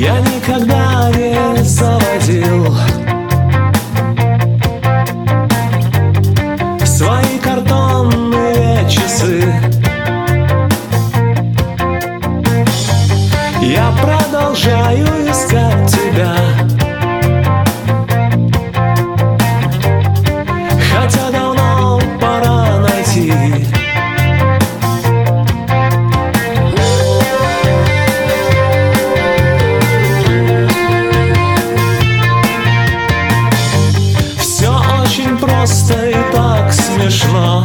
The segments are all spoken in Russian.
Я никогда не заводил свои картонные часы. Я продолжаю искать тебя, хотя давно пора найти. Все очень просто и так смешно.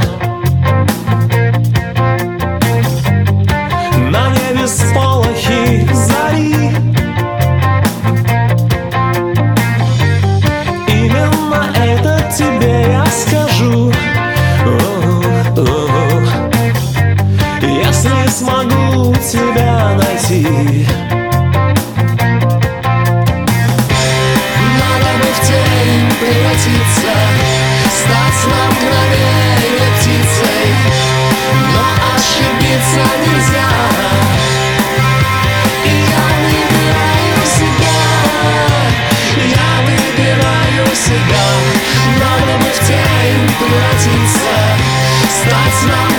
На небе сполохи зари. Именно это тебе я скажу. Если смогу тебя найти. Надо бы в тень превратиться, стать на мгновение птицей, но ошибиться нельзя. И я выбираю себя, я выбираю себя. Надо бы в тень превратиться, стать на